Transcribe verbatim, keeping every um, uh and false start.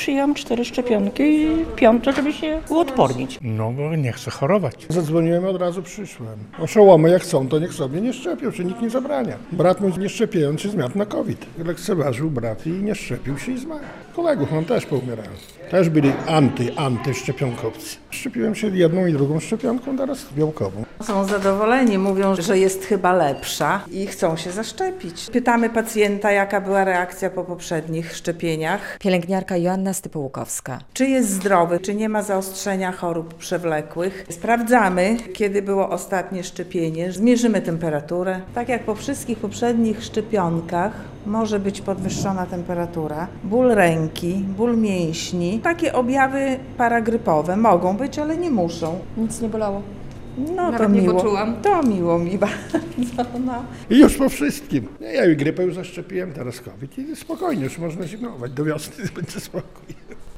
przyjęłam cztery szczepionki i piąte, żeby się uodpornić. No bo nie chcę chorować. Zadzwoniłem i od razu przyszłem. Oszołomy jak chcą, to niech sobie nie szczepią, czy nikt nie zabrania. Brat mój nie szczepiejąc się zmiatł na COVID. Lekceważył brat i nie szczepił się i zmarł. Kolegów mam też poumierałem. Też byli anty, antyszczepionkowcy. Szczepiłem się jedną i drugą szczepionką, teraz białkową. Są zadowoleni, mówią, że jest chyba lepsza i chcą się zaszczepić. Pytamy pacjenta, jaka była reakcja po poprzednich szczepieniach. Pielęgniarka Joanna Stypułkowska. Czy jest zdrowy, czy nie ma zaostrzenia chorób przewlekłych. Sprawdzamy, kiedy było ostatnie szczepienie. Zmierzymy temperaturę. Tak jak po wszystkich poprzednich szczepionkach może być podwyższona temperatura, ból ręki, ból mięśni. Takie objawy paragrypowe mogą być, ale nie muszą. Nic nie bolało. No Nawet to nie miło. poczułam. To miło mi bardzo. No. I już po wszystkim. Ja i grypę już zaszczepiłem, teraz COVID i spokojnie, już można zimować. Do wiosny będzie spokój.